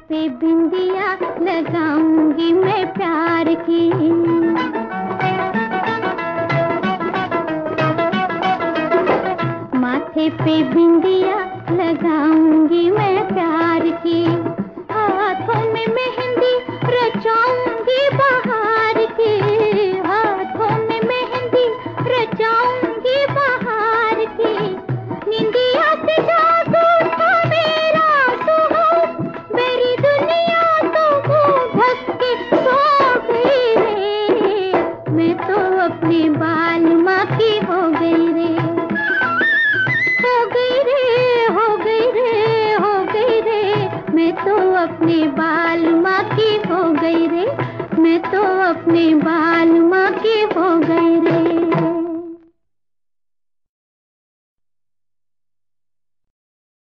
पे बिंदिया लगाऊंगी मैं प्यार की। माथे पे बिंदिया लगाऊंगी मैं प्यार की। हाथों में मेहंदी रचाऊंगी बहार की। हाथों में मेहंदी रचाऊंगी बहार की। निंदिया से जादू उठा मेरा सुहाग, मेरी दुनिया तो मुंह ढक के सो गई रे। मैं तो अपने बाल माँ की हो गई रे। हो गई रे, हो गई रे, हो गई रे। मैं तो अपने बाल माँ की हो गई रे। मैं तो अपने बाल माँ की